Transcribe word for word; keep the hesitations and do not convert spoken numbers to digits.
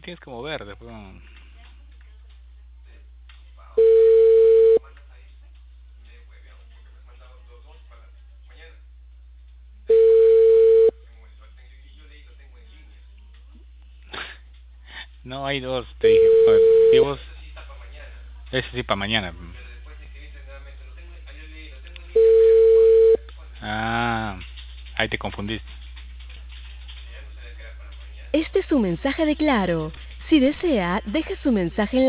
tienes que mover después. No, hay dos, te dije. Bueno, y vos, ese sí para mañana. Ah, ahí te confundiste. Este es su mensaje de Claro. Si desea, deje su mensaje en